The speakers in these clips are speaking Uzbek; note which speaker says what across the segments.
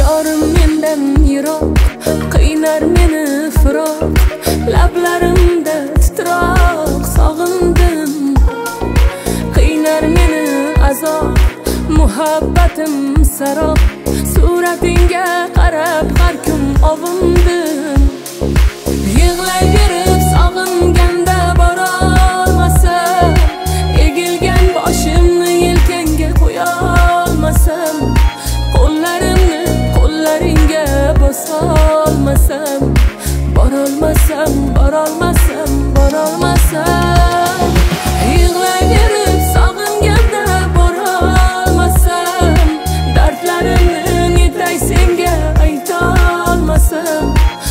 Speaker 1: yorim mendan yiroq, qiynar meni firoq, lablarimda titroq sog'indim. Qiynar meni azob, muhabbatim sarob, suratingga qarab har kun ovundim. Yig'layverib sog'inganda borolmasam, egilgan boshimni yelkangga qo'yolmasam, qo'llarimni qo'llaringga bosolmasam, borolmasam, borolmasam, borolmasam. Yig'layverib sog'inganda borolmasam, dardlarimni netay senga aytolmasam,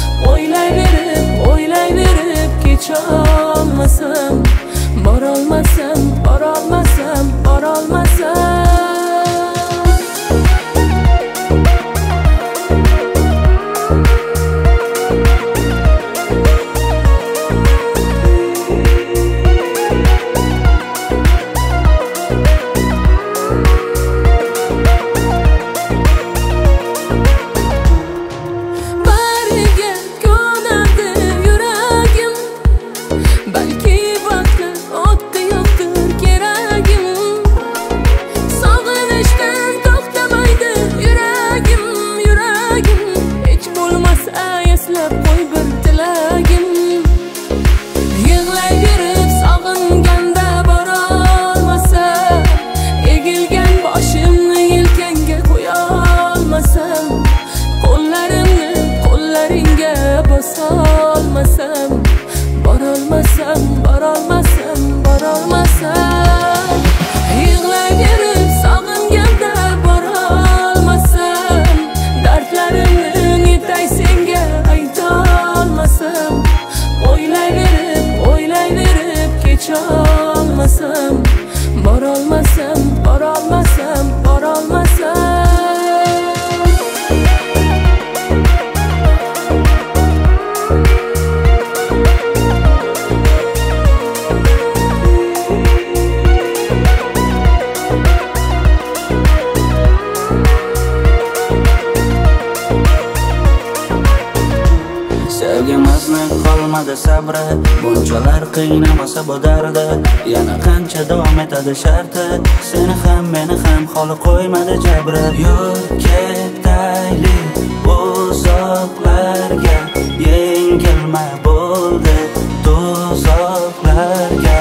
Speaker 1: o'ylayverib kecholmasam, borolmasam, borolmasam, borolmasam. Borolmasam, borolmasam, borolmasam. Yig'layverib sog'inganda borolmasam, dardlarimni netay senga aytolmasam, o'ylayverib kecholmasam, borolmasam, borolmasam, borolmasam.
Speaker 2: Sevgimizni qolmadi sabri, bunchalar qiynamasa bu dardi, yana qancha davom etadi sharti, seni ham meni ham xoli qo'ymadi jabri. Yur ketaylik uzoqlarga, yengilma bo'ldi tuzoqlarga.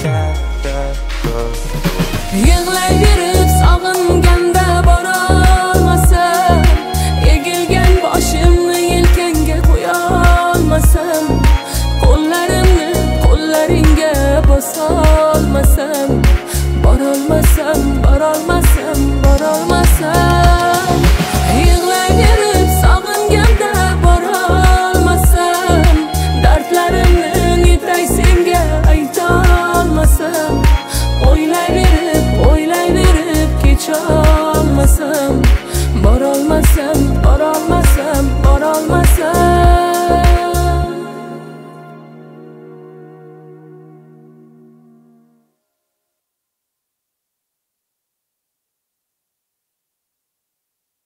Speaker 1: Yig'layverib sog'inganda borolmasam, egilgan boshimni yelkangga qo'yolmasam, qo'llarimni qo'llaringga bosolmasam, borolmasam, borolmasam, borolmasam.